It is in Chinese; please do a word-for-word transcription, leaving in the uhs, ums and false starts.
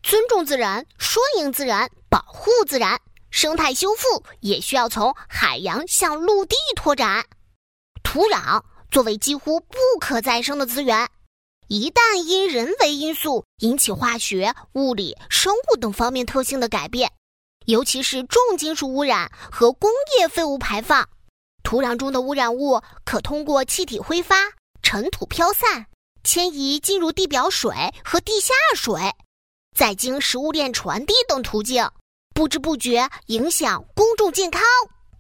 尊重自然，顺应自然，保护自然，生态修复也需要从海洋向陆地拓展。土壤作为几乎不可再生的资源，一旦因人为因素引起化学、物理、生物等方面特性的改变，尤其是重金属污染和工业废物排放，土壤中的污染物可通过气体挥发、尘土飘散、迁移进入地表水和地下水，再经食物链传递等途径，不知不觉影响公众健康。